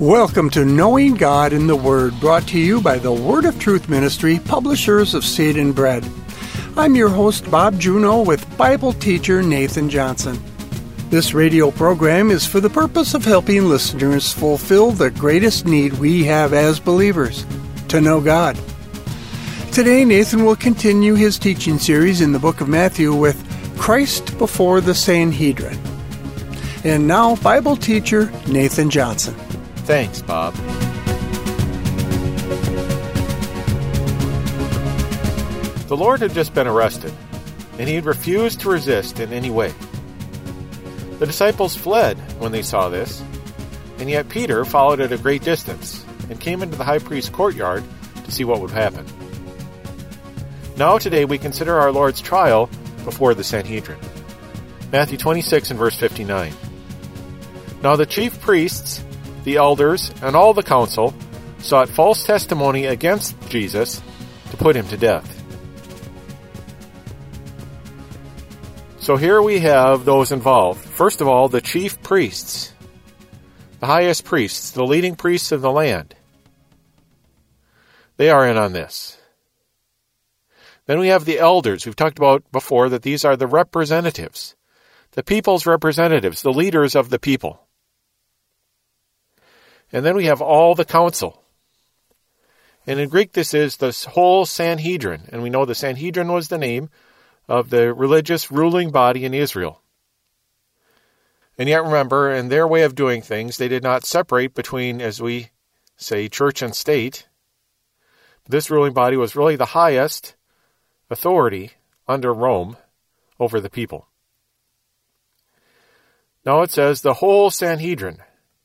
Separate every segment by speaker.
Speaker 1: Welcome to Knowing God in the Word, brought to you by the Word of Truth Ministry, publishers of Seed and Bread. I'm your host, Bob Juneau, with Bible teacher Nathan Johnson. This radio program is for the purpose of helping listeners fulfill the greatest need we have as believers, to know God. Today, Nathan will continue his teaching series in the book of Matthew with Christ before the Sanhedrin. And now, Bible teacher Nathan Johnson.
Speaker 2: Thanks, Bob. The Lord had just been arrested, and he had refused to resist in any way. The disciples fled when they saw this, and yet Peter followed at a great distance and came into the high priest's courtyard to see what would happen. Now today we consider our Lord's trial before the Sanhedrin. Matthew 26 and verse 59. Now the chief priests, the elders, and all the council sought false testimony against Jesus to put him to death. So here we have those involved. First of all, the chief priests, the highest priests, the leading priests of the land. They are in on this. Then we have the elders. We've talked about before that these are the representatives, the people's representatives, the leaders of the people. And then we have all the council. And in Greek, this is the whole Sanhedrin. And we know the Sanhedrin was the name of the religious ruling body in Israel. And yet remember, in their way of doing things, they did not separate between, as we say, church and state. This ruling body was really the highest authority under Rome over the people. Now it says the whole Sanhedrin.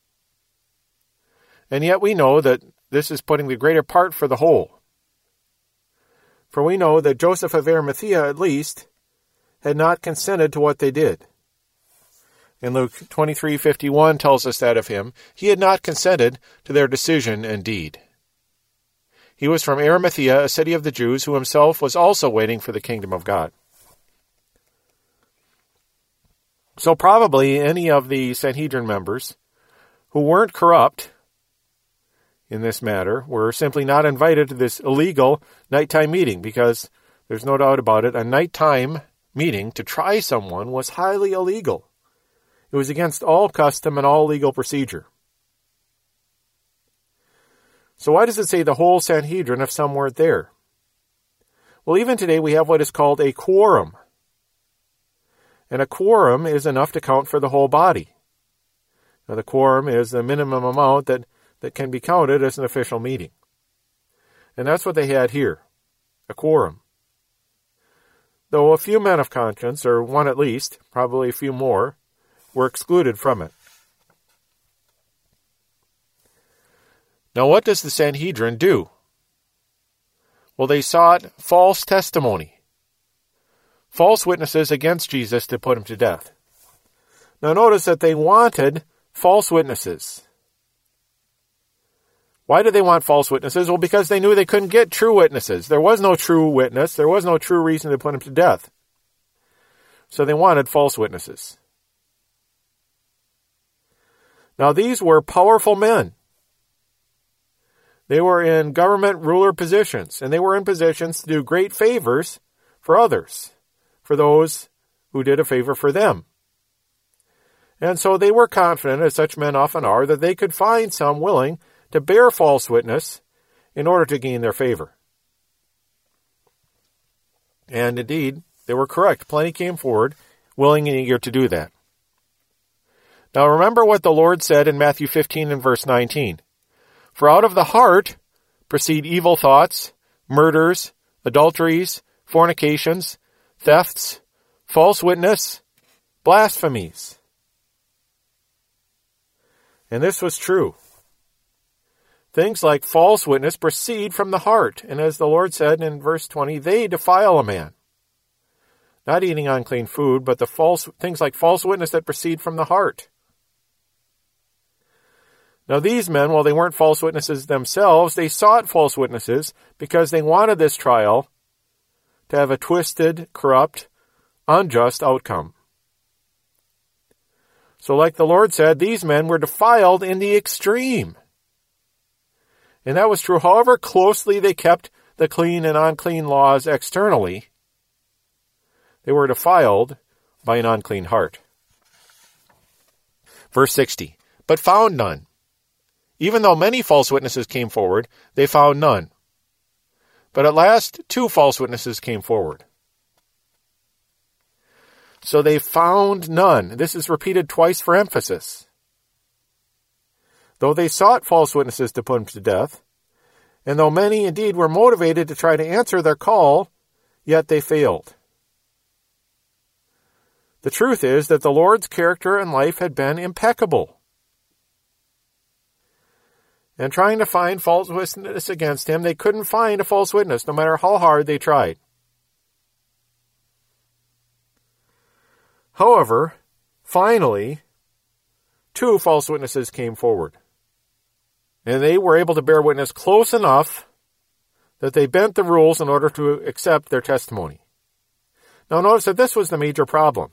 Speaker 2: And yet we know that this is putting the greater part for the whole. For we know that Joseph of Arimathea, at least, had not consented to what they did. And Luke 23:51 tells us that of him. He had not consented to their decision and deed. He was from Arimathea, a city of the Jews, who himself was also waiting for the kingdom of God. So probably any of the Sanhedrin members who weren't corrupt in this matter were simply not invited to this illegal nighttime meeting, because there's no doubt about it, a nighttime meeting to try someone was highly illegal. It was against all custom and all legal procedure. So why does it say the whole Sanhedrin if some weren't there? Well, even today we have what is called a quorum. And a quorum is enough to count for the whole body. Now the quorum is the minimum amount that can be counted as an official meeting. And that's what they had here, a quorum. Though a few men of conscience, or one at least, probably a few more, were excluded from it. Now what does the Sanhedrin do? Well, they sought false testimony, false witnesses against Jesus to put him to death. Now notice that they wanted false witnesses. Why did they want false witnesses? Well, because they knew they couldn't get true witnesses. There was no true witness. There was no true reason to put him to death. So they wanted false witnesses. Now, these were powerful men. They were in government ruler positions, and they were in positions to do great favors for others, for those who did a favor for them. And so they were confident, as such men often are, that they could find some willing to bear false witness in order to gain their favor. And indeed, they were correct. Plenty came forward, willing and eager to do that. Now remember what the Lord said in Matthew 15 and verse 19. For out of the heart proceed evil thoughts, murders, adulteries, fornications, thefts, false witness, blasphemies. And this was true. Things like false witness proceed from the heart. And as the Lord said in verse 20, they defile a man. Not eating unclean food, but things like false witness that proceed from the heart. Now these men, while they weren't false witnesses themselves, they sought false witnesses because they wanted this trial to have a twisted, corrupt, unjust outcome. So like the Lord said, these men were defiled in the extreme. And that was true however closely they kept the clean and unclean laws externally. They were defiled by an unclean heart. Verse 60, but found none. Even though many false witnesses came forward, they found none. But at last 2 false witnesses came forward. So they found none. This is repeated twice for emphasis. Though they sought false witnesses to put him to death, and though many indeed were motivated to try to answer their call, yet they failed. The truth is that the Lord's character and life had been impeccable. And trying to find false witness against him, they couldn't find a false witness, no matter how hard they tried. However, finally, 2 false witnesses came forward. And they were able to bear witness close enough that they bent the rules in order to accept their testimony. Now notice that this was the major problem.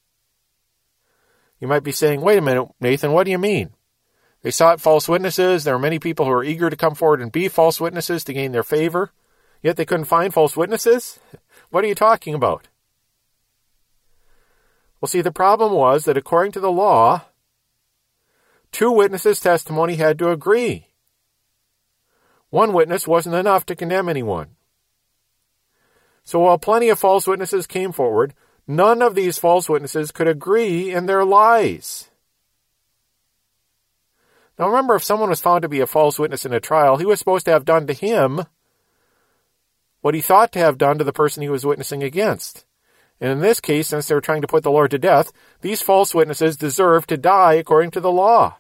Speaker 2: You might be saying, wait a minute, Nathan, what do you mean? They sought false witnesses. There were many people who were eager to come forward and be false witnesses to gain their favor, yet they couldn't find false witnesses? What are you talking about? Well, see, the problem was that according to the law, 2 witnesses' testimony had to agree. 1 witness wasn't enough to condemn anyone. So while plenty of false witnesses came forward, none of these false witnesses could agree in their lies. Now remember, if someone was found to be a false witness in a trial, he was supposed to have done to him what he thought to have done to the person he was witnessing against. And in this case, since they were trying to put the Lord to death, these false witnesses deserved to die according to the law.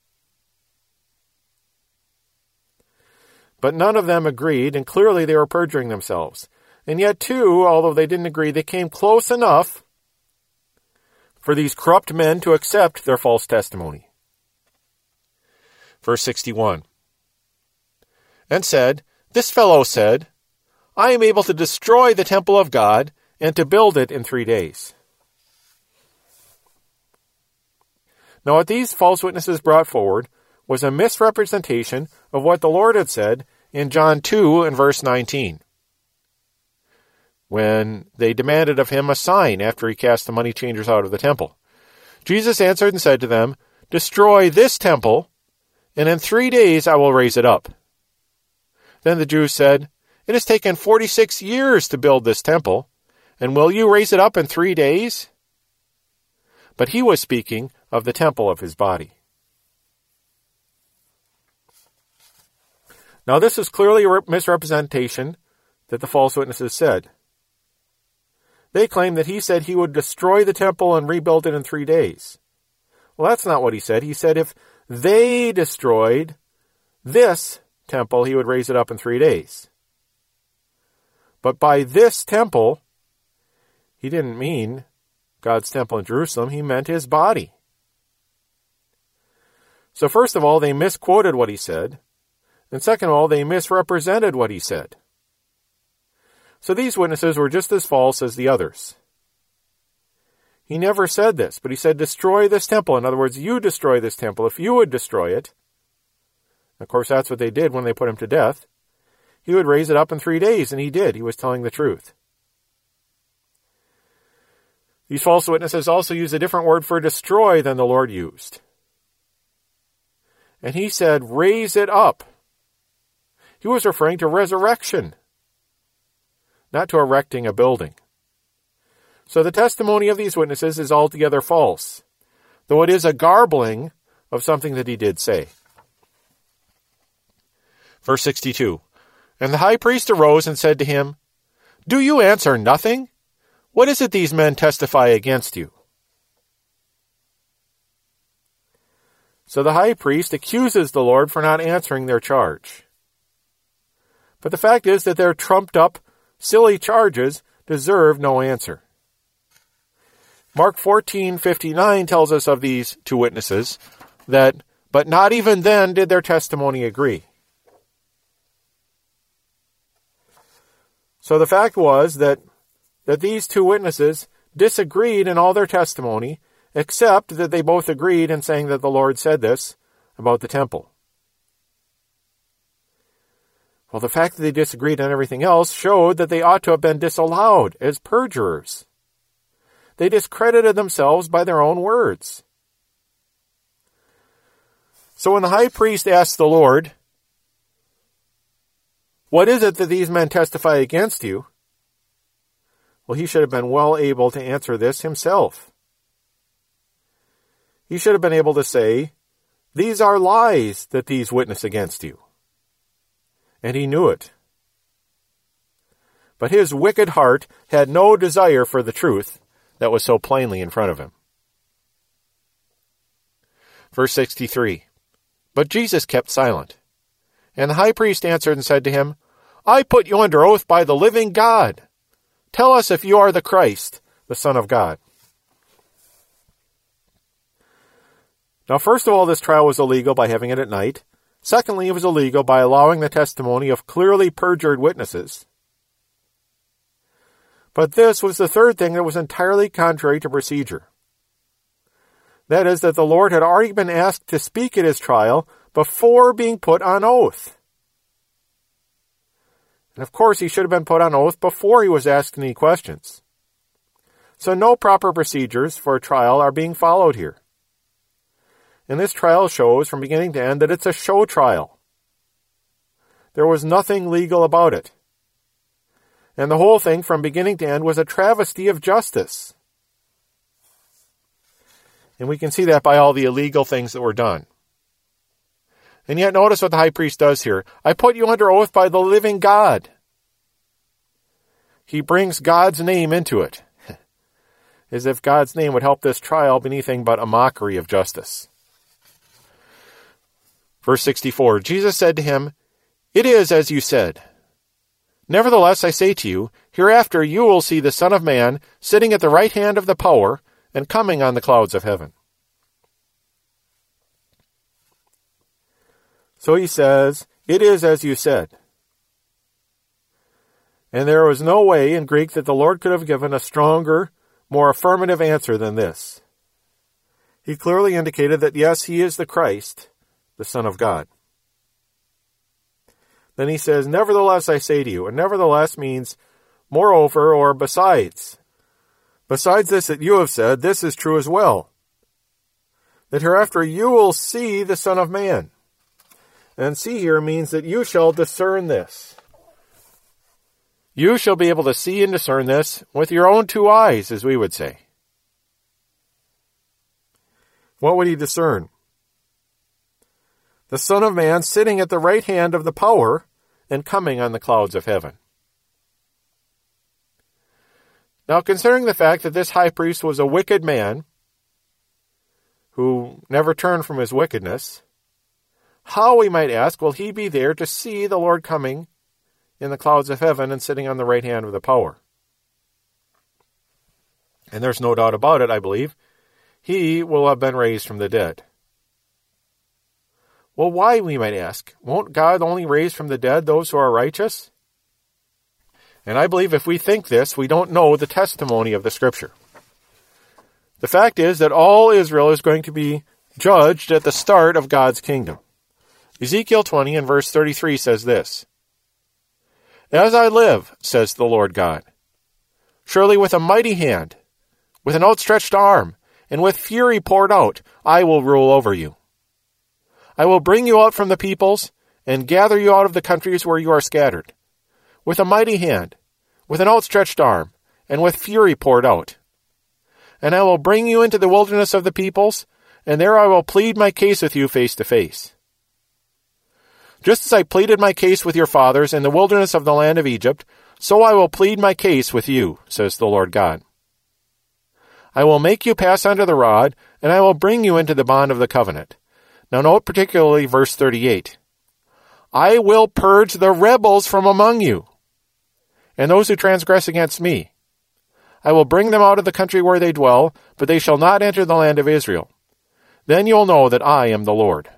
Speaker 2: But none of them agreed, and clearly they were perjuring themselves. And yet 2, although they didn't agree, they came close enough for these corrupt men to accept their false testimony. Verse 61, and said, this fellow said, I am able to destroy the temple of God and to build it in 3 days. Now what these false witnesses brought forward was a misrepresentation of what the Lord had said in John 2 and verse 19, when they demanded of him a sign after he cast the money changers out of the temple. Jesus answered and said to them, destroy this temple, and in 3 days I will raise it up. Then the Jews said, it has taken 46 years to build this temple, and will you raise it up in 3 days? But he was speaking of the temple of his body. Now this is clearly a misrepresentation that the false witnesses said. They claimed that he said he would destroy the temple and rebuild it in 3 days. Well, that's not what he said. He said if they destroyed this temple, he would raise it up in 3 days. But by this temple, he didn't mean God's temple in Jerusalem. He meant his body. So first of all, they misquoted what he said. And second of all, they misrepresented what he said. So these witnesses were just as false as the others. He never said this, but he said, destroy this temple. In other words, you destroy this temple. If you would destroy it, of course that's what they did when they put him to death, he would raise it up in 3 days, and he did. He was telling the truth. These false witnesses also used a different word for destroy than the Lord used. And he said, raise it up. He was referring to resurrection, not to erecting a building. So the testimony of these witnesses is altogether false, though it is a garbling of something that he did say. Verse 62, and the high priest arose and said to him, do you answer nothing? What is it these men testify against you? So the high priest accuses the Lord for not answering their charge. But the fact is that their trumped-up, silly charges deserve no answer. Mark 14:59 tells us of these 2 witnesses that, but not even then did their testimony agree. So the fact was that these 2 witnesses disagreed in all their testimony, except that they both agreed in saying that the Lord said this about the temple. Well, the fact that they disagreed on everything else showed that they ought to have been disallowed as perjurers. They discredited themselves by their own words. So when the high priest asked the Lord, "What is it that these men testify against you?" Well, he should have been well able to answer this himself. He should have been able to say, "These are lies that these witness against you." And he knew it. But his wicked heart had no desire for the truth that was so plainly in front of him. Verse 63, "But Jesus kept silent. And the high priest answered and said to him, I put you under oath by the living God. Tell us if you are the Christ, the Son of God." Now, first of all, this trial was illegal by having it at night. Secondly, it was illegal by allowing the testimony of clearly perjured witnesses. But this was the third thing that was entirely contrary to procedure. That is, that the Lord had already been asked to speak at his trial before being put on oath. And of course, he should have been put on oath before he was asked any questions. So no proper procedures for a trial are being followed here. And this trial shows from beginning to end that it's a show trial. There was nothing legal about it. And the whole thing from beginning to end was a travesty of justice. And we can see that by all the illegal things that were done. And yet notice what the high priest does here. "I put you under oath by the living God." He brings God's name into it, as if God's name would help this trial be anything but a mockery of justice. Verse 64, Jesus said to him, "It is as you said. Nevertheless, I say to you, hereafter you will see the Son of Man sitting at the right hand of the power and coming on the clouds of heaven." So he says, "It is as you said." And there was no way in Greek that the Lord could have given a stronger, more affirmative answer than this. He clearly indicated that yes, he is the Christ, the Son of God. Then he says, "Nevertheless, I say to you," and nevertheless means moreover or besides. Besides this that you have said, this is true as well. That hereafter you will see the Son of Man. And see here means that you shall discern this. You shall be able to see and discern this with your own two eyes, as we would say. What would he discern? The Son of Man sitting at the right hand of the power and coming on the clouds of heaven. Now, considering the fact that this high priest was a wicked man who never turned from his wickedness, how, we might ask, will he be there to see the Lord coming in the clouds of heaven and sitting on the right hand of the power? And there's no doubt about it, I believe. He will have been raised from the dead. Well, why, we might ask? Won't God only raise from the dead those who are righteous? And I believe if we think this, we don't know the testimony of the Scripture. The fact is that all Israel is going to be judged at the start of God's kingdom. Ezekiel 20 and verse 33 says this, "As I live, says the Lord God, surely with a mighty hand, with an outstretched arm, and with fury poured out, I will rule over you. I will bring you out from the peoples and gather you out of the countries where you are scattered, with a mighty hand, with an outstretched arm, and with fury poured out. And I will bring you into the wilderness of the peoples, and there I will plead my case with you face to face. Just as I pleaded my case with your fathers in the wilderness of the land of Egypt, so I will plead my case with you, says the Lord God. I will make you pass under the rod, and I will bring you into the bond of the covenant." Now note particularly verse 38. "I will purge the rebels from among you, and those who transgress against me. I will bring them out of the country where they dwell, but they shall not enter the land of Israel. Then you will know that I am the Lord."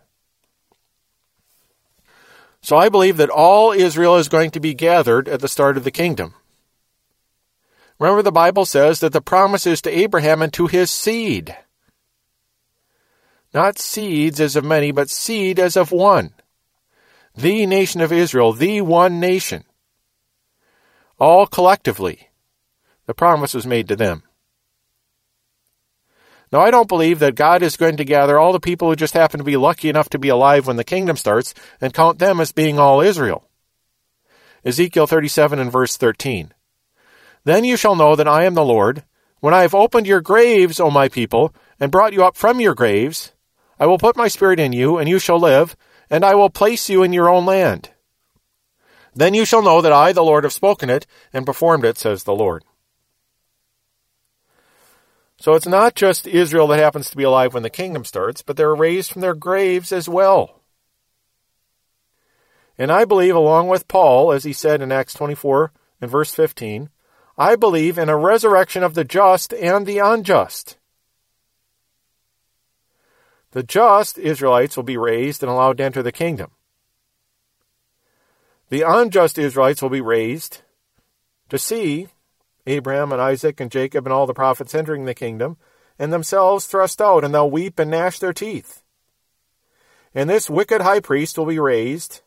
Speaker 2: So I believe that all Israel is going to be gathered at the start of the kingdom. Remember, the Bible says that the promise is to Abraham and to his seed. Not seeds as of many, but seed as of one. the nation of Israel, the one nation. All collectively, the promise was made to them. Now, I don't believe that God is going to gather all the people who just happen to be lucky enough to be alive when the kingdom starts and count them as being all Israel. Ezekiel 37 and verse 13. Then you shall know that I am the Lord, when I have opened your graves, O my people, and brought you up from your graves. I will put my spirit in you, and you shall live, and I will place you in your own land. Then you shall know that I, the Lord, have spoken it and performed it, says the Lord. So it's not just Israel that happens to be alive when the kingdom starts, but they're raised from their graves as well. And I believe, along with Paul, as he said in Acts 24 and verse 15, I believe in a resurrection of the just and the unjust. The just Israelites will be raised and allowed to enter the kingdom. The unjust Israelites will be raised to see Abraham and Isaac and Jacob and all the prophets entering the kingdom, and themselves thrust out, and they'll weep and gnash their teeth. And this wicked high priest will be raised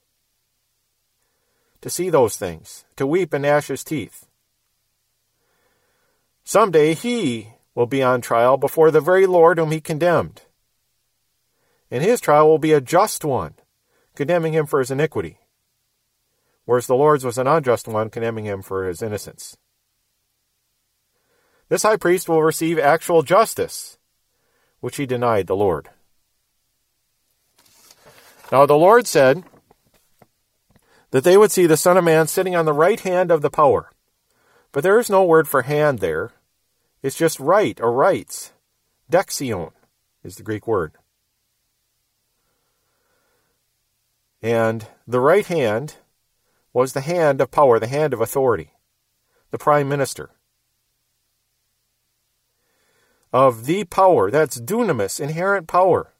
Speaker 2: to see those things, to weep and gnash his teeth. Someday he will be on trial before the very Lord whom he condemned. And his trial will be a just one, condemning him for his iniquity, whereas the Lord's was an unjust one, condemning him for his innocence. This high priest will receive actual justice, which he denied the Lord. Now the Lord said that they would see the Son of Man sitting on the right hand of the power. But there is no word for hand there. It's just right or rights. Dexion is the Greek word. And the right hand was the hand of power, the hand of authority, the prime minister. Of the power, that's dunamis, inherent power.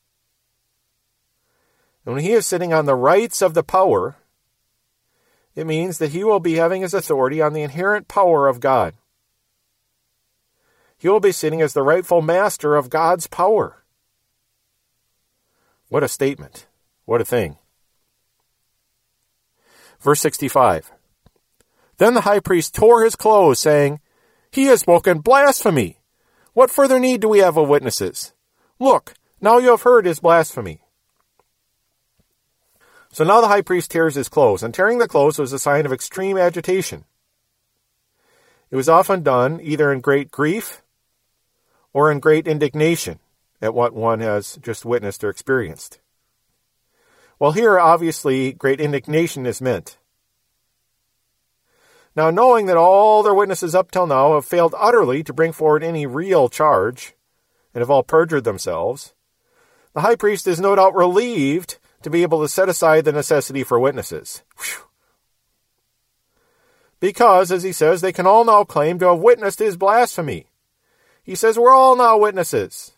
Speaker 2: And when he is sitting on the rights of the power, it means that he will be having his authority on the inherent power of God. He will be sitting as the rightful master of God's power. What a statement. What a thing. Verse 65. Then the high priest tore his clothes, saying, He has spoken blasphemy. What further need do we have of witnesses? Look, now you have heard his blasphemy. So now the high priest tears his clothes, and tearing the clothes was a sign of extreme agitation. It was often done either in great grief or in great indignation at what one has just witnessed or experienced. Well, here, obviously, great indignation is meant. Now, knowing that all their witnesses up till now have failed utterly to bring forward any real charge, and have all perjured themselves, the high priest is no doubt relieved to be able to set aside the necessity for witnesses. Whew. Because, as he says, they can all now claim to have witnessed his blasphemy. He says, we're all now witnesses.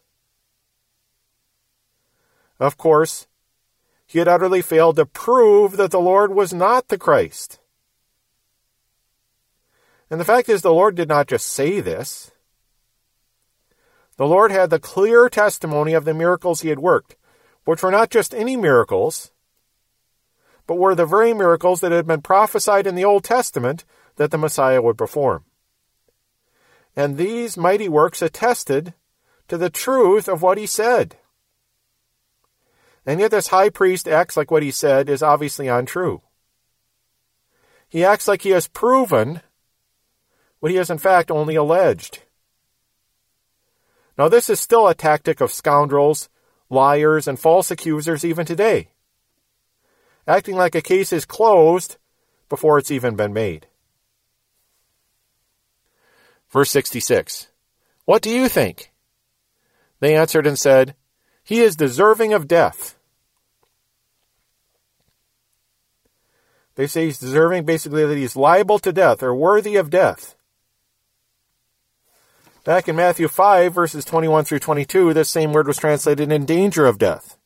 Speaker 2: Of course, he had utterly failed to prove that the Lord was not the Christ. And the fact is, the Lord did not just say this. The Lord had the clear testimony of the miracles he had worked, which were not just any miracles, but were the very miracles that had been prophesied in the Old Testament that the Messiah would perform. And these mighty works attested to the truth of what he said. And yet this high priest acts like what he said is obviously untrue. He acts like he has proven what he has in fact only alleged. Now this is still a tactic of scoundrels, liars, and false accusers even today, acting like a case is closed before it's even been made. Verse 66. What do you think? They answered and said, He is deserving of death. They say he's deserving, basically that he's liable to death or worthy of death. Back in Matthew 5, verses 21 through 22, this same word was translated in danger of death.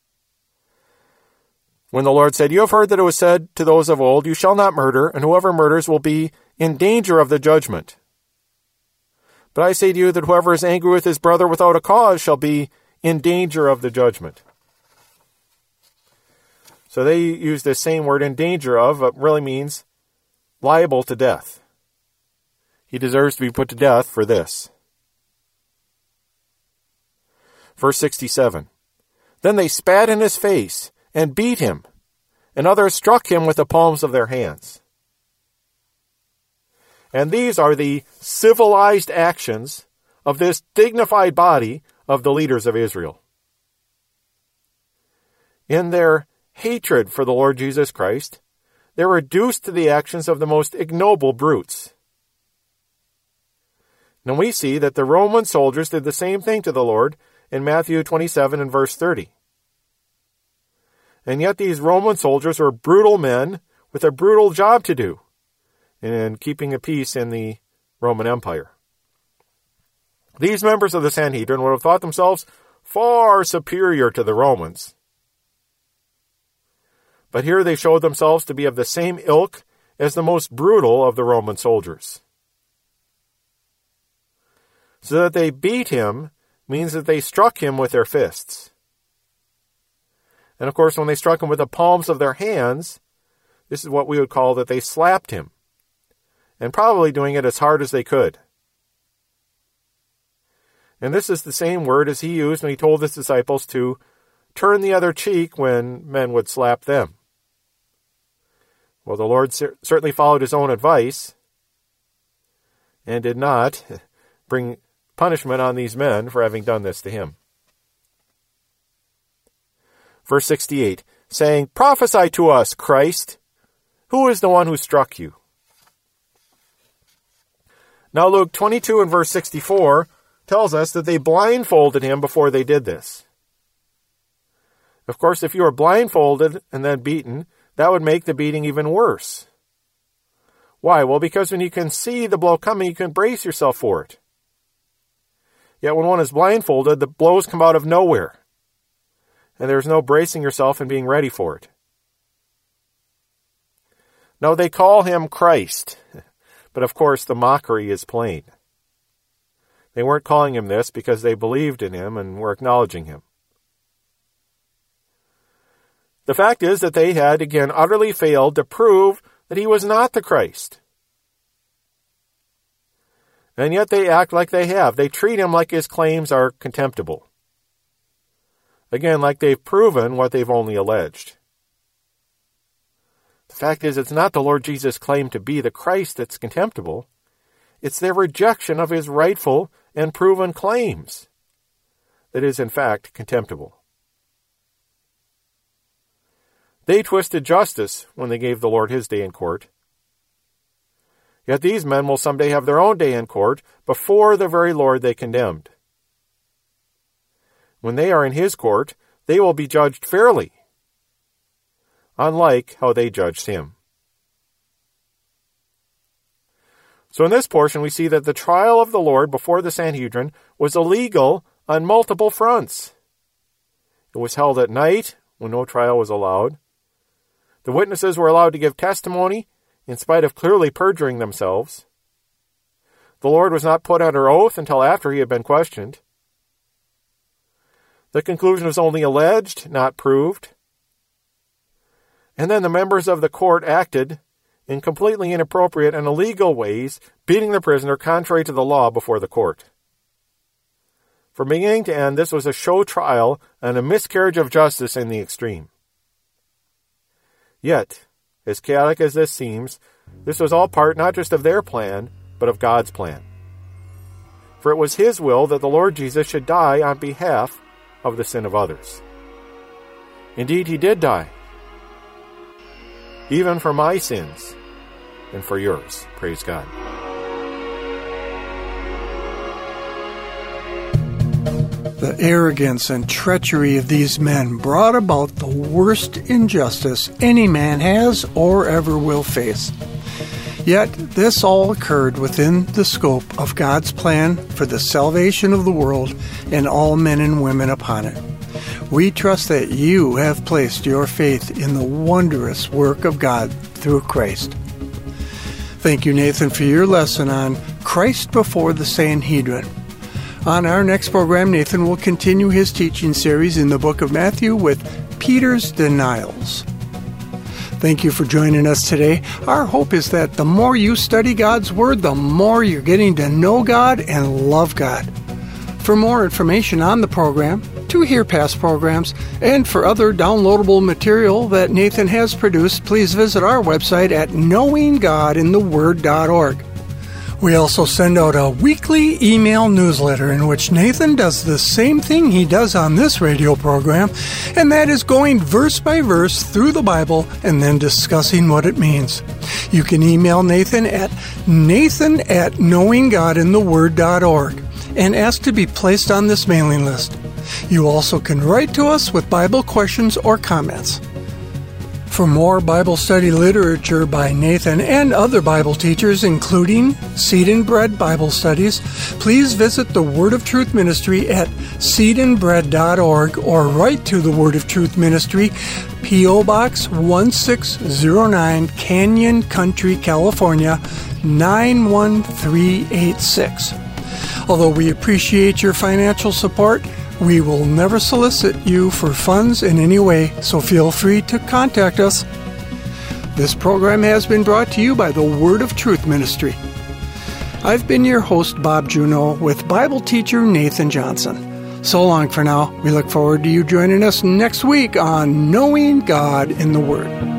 Speaker 2: When the Lord said, You have heard that it was said to those of old, You shall not murder, and whoever murders will be in danger of the judgment. But I say to you that whoever is angry with his brother without a cause shall be in danger of the judgment. So they use this same word, in danger of, really means liable to death. He deserves to be put to death for this. Verse 67. Then they spat in his face and beat him, and others struck him with the palms of their hands. And these are the civilized actions of this dignified body of the leaders of Israel. In their hatred for the Lord Jesus Christ, they're reduced to the actions of the most ignoble brutes. Now we see that the Roman soldiers did the same thing to the Lord in Matthew 27 and verse 30. And yet these Roman soldiers were brutal men with a brutal job to do in keeping the peace in the Roman Empire. These members of the Sanhedrin would have thought themselves far superior to the Romans. But here they showed themselves to be of the same ilk as the most brutal of the Roman soldiers. So that they beat him means that they struck him with their fists. And of course, when they struck him with the palms of their hands, this is what we would call that they slapped him, and probably doing it as hard as they could. And this is the same word as he used when he told his disciples to turn the other cheek when men would slap them. Well, the Lord certainly followed his own advice and did not bring punishment on these men for having done this to him. Verse 68, saying, "Prophesy to us, Christ, who is the one who struck you?" Now Luke 22 and verse 64 tells us that they blindfolded him before they did this. Of course, if you were blindfolded and then beaten, that would make the beating even worse. Why? Well, because when you can see the blow coming, you can brace yourself for it. Yet when one is blindfolded, the blows come out of nowhere, and there's no bracing yourself and being ready for it. Now they call him Christ, but of course the mockery is plain. They weren't calling him this because they believed in him and were acknowledging him. The fact is that they had, again, utterly failed to prove that he was not the Christ. And yet they act like they have. They treat him like his claims are contemptible. Again, like they've proven what they've only alleged. The fact is, it's not the Lord Jesus' claim to be the Christ that's contemptible. It's their rejection of his rightful and proven claims that is, in fact, contemptible. They twisted justice when they gave the Lord his day in court. Yet these men will someday have their own day in court before the very Lord they condemned. When they are in his court, they will be judged fairly, unlike how they judged him. So in this portion, we see that the trial of the Lord before the Sanhedrin was illegal on multiple fronts. It was held at night when no trial was allowed. The witnesses were allowed to give testimony in spite of clearly perjuring themselves. The Lord was not put under oath until after he had been questioned. The conclusion was only alleged, not proved. And then the members of the court acted in completely inappropriate and illegal ways, beating the prisoner contrary to the law before the court. From beginning to end, this was a show trial and a miscarriage of justice in the extreme. Yet, as chaotic as this seems, this was all part not just of their plan, but of God's plan. For it was his will that the Lord Jesus should die on behalf of the sin of others. Indeed, he did die, even for my sins and for yours. Praise God.
Speaker 1: The arrogance and treachery of these men brought about the worst injustice any man has or ever will face. Yet this all occurred within the scope of God's plan for the salvation of the world and all men and women upon it. We trust that you have placed your faith in the wondrous work of God through Christ. Thank you, Nathan, for your lesson on Christ before the Sanhedrin. On our next program, Nathan will continue his teaching series in the book of Matthew with Peter's denials. Thank you for joining us today. Our hope is that the more you study God's Word, the more you're getting to know God and love God. For more information on the program, to hear past programs, and for other downloadable material that Nathan has produced, please visit our website at knowinggodintheword.org. We also send out a weekly email newsletter in which Nathan does the same thing he does on this radio program, and that is going verse by verse through the Bible and then discussing what it means. You can email Nathan at nathan@knowinggodintheword.org and ask to be placed on this mailing list. You also can write to us with Bible questions or comments. For more Bible study literature by Nathan and other Bible teachers, including Seed and Bread Bible studies, please visit the Word of Truth Ministry at seedandbread.org or write to the Word of Truth Ministry, P.O. Box 1609, Canyon Country, California, 91386. Although we appreciate your financial support, we will never solicit you for funds in any way, so feel free to contact us. This program has been brought to you by the Word of Truth Ministry. I've been your host, Bob Juneau, with Bible teacher Nathan Johnson. So long for now. We look forward to you joining us next week on Knowing God in the Word.